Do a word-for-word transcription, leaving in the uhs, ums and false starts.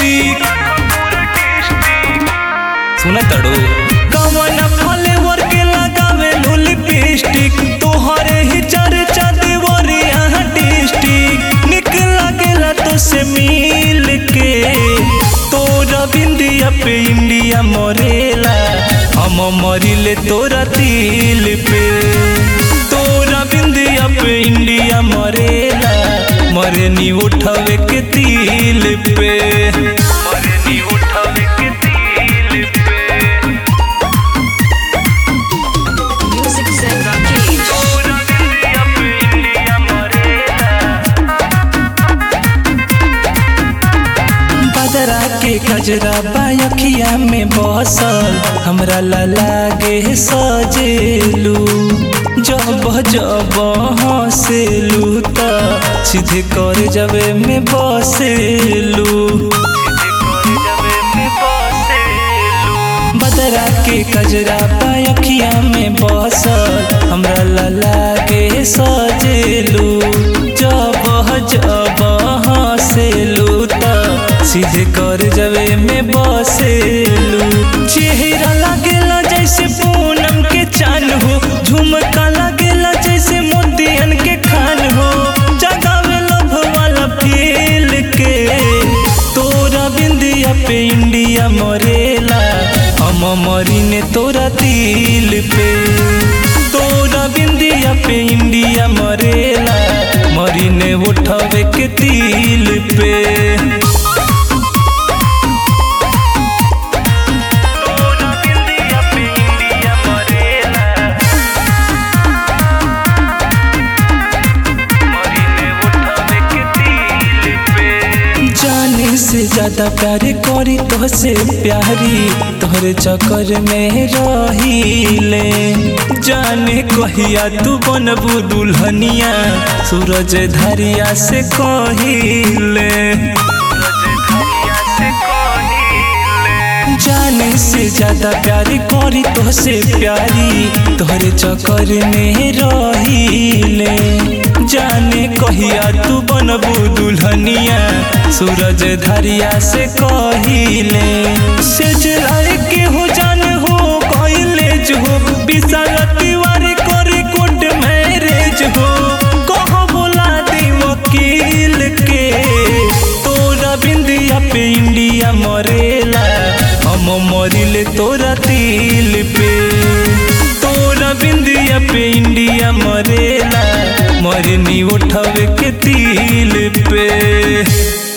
District. सुना तड़ो कवन flavour के लगावे लिपस्टिक तोहरे ही चर्चा देवरिया डिस्ट्रिक्ट। निक लागेला तो से मिल के तोरा बिंदिया पे इंडिया मरेला हम मरिले तोरा दिल पे। तोरा बिंदिया पे इंडिया मरेला मरनी उठावे के दिल पे मरनी उठावे के दिल पे। Music Zen Rakesh. तोरा बिंदिया पे इंडिया मरेला बदरा के गजरा बायखिया में बसल हमरा ला लागे सजेलू। जब जब हंसेलू त सीधे कर जबे में बसेलू। बदरा के गजरा बायखिया में बसल हमरा ला लागे सजेलू। जब जब हंसेलू त सीधे कर जबे में बसेलू। चेहरा लागेला जैसे पूनम के चान हो झुमका लागेला जैसे मोतियन के खान हो। जगावे लव वाला फील के तोरा बिंदिया पे इंडिया मरेला हम मरीने तोरा दिल पे। तोरा बिंदिया पे इंडिया मरेला मरीने उठावे के दिल पे। जाने से ज्यादा प्यार करी तोहसे प्यारी तोहरे चक्कर में रहीले। जाने कहिया तू बनबू दुल्हनिया सूरज धरिया से कहिले। जाने से ज्यादा प्यार करी तोहसे प्यारी तोहरे चक्कर में रहीले। जाने कहिया तू बनबू दुल्हनिया सूरज धरिया से कहिले। सेज के हो जान हो कॉलेज हो विशाल तिवारी करे कोर्ट मैरेज हो। कहो बोला दी वकील के तोरा बिंदिया पे इंडिया मरेला हम मरिले तोरा दिल पे। तोरा बिंदिया पे इंडिया मरेला मरनी उठावे के दिल पे।